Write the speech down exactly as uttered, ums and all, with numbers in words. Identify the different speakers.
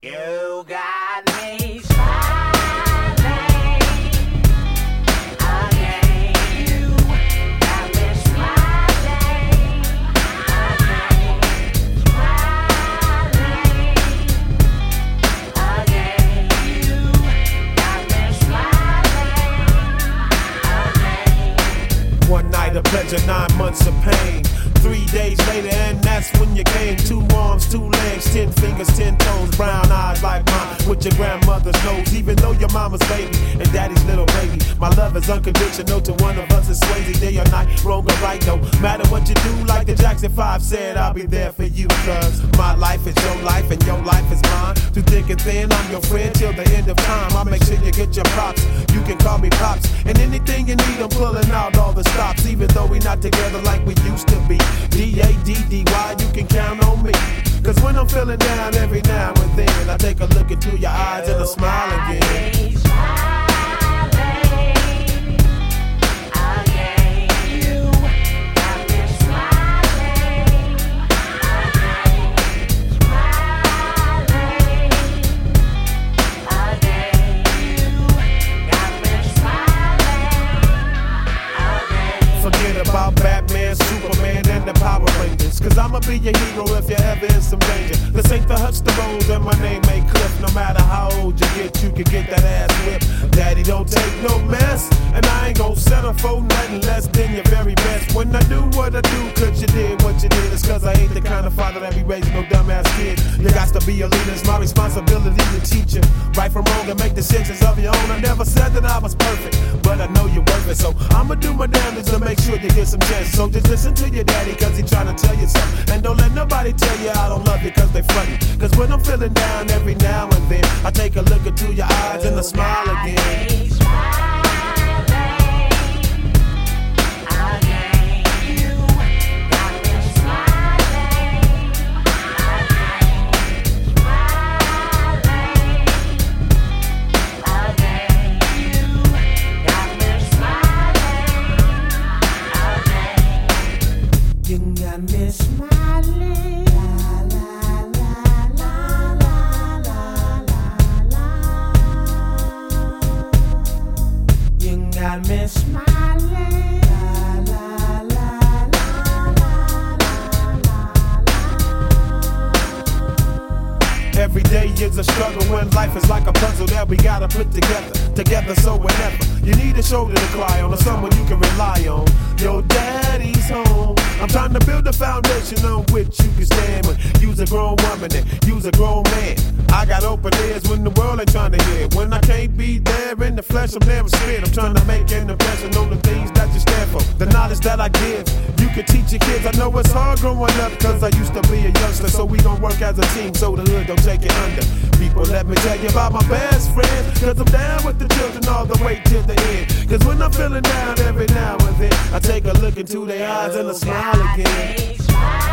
Speaker 1: You got me smiling again. You got me smiling again. Smiling again. You got me smiling again.
Speaker 2: One night of pleasure, nine months of pain. Three days later, and that's when you came. Two arms, two legs, ten fingers, ten toes, brown eyes like mine, with your grandmother's nose. Even though your mama's baby and daddy's little baby, my love is unconditional to one of us. It's Swayze, day or night, wrong or right. No matter what you do, like the Jackson five said, I'll be there for you. Cause my life is your life and your life is mine. Through thick and thin, I'm your friend till the end of time. I'll make sure you get your props. You can call me Pops. And anything you need, I'm pulling out all the stops. Even though we not together like we used to be. D A D D Y, you can count on me. Cause when I'm feeling down every now and then, I take a look into your eyes and I smile again. Forget about Batman, Superman, and the Power Rangers. Cause I'ma be your hero if you're ever in some danger. This ain't the Huxtables and my name ain't Cliff. No matter how old you get, you can get that ass whipped. Daddy don't take no mess, and I ain't gon' settle for nothing less than your very best. When I do what I do, cause you did what you did. It's cause I ain't the kind of father that be raising no dumbass kids. You got to be a leader, it's my responsibility to teach you right from wrong and make decisions of your own. I never said that I was perfect, but I know you're worth it. So I'ma do my damnedest to make sure you get some chances. So just listen to your daddy, cause he tryna tell you something. And don't let nobody tell you I don't love you, cause they funny. Cause when I'm feeling down every now and then, I take a look into your eyes and I smile again.
Speaker 1: You got me smiling, la la la la la la la la. You got me smiling, la la la la la la la.
Speaker 2: Every day is a struggle when life is like a puzzle that we gotta put together, together so whenever you need a shoulder to cry on or someone you can rely on, your daddy's home. I'm trying to build a foundation on which you can stand when you's a grown woman and you's a grown man. I got open ears when the world ain't trying to hear. When I can't be there in the flesh, I'm there in spirit. I'm trying to make an impression on the things that you stand for, the knowledge that I give. You can teach your kids. I know it's hard growing up cause I used to be a youngster. So we gon' work as a team so the hood don't take it under. People, let me tell you about my best friends, cause I'm down with the children all the way till the end. Cause when I'm feeling down every now and then, I take a look into their eyes and I smile again.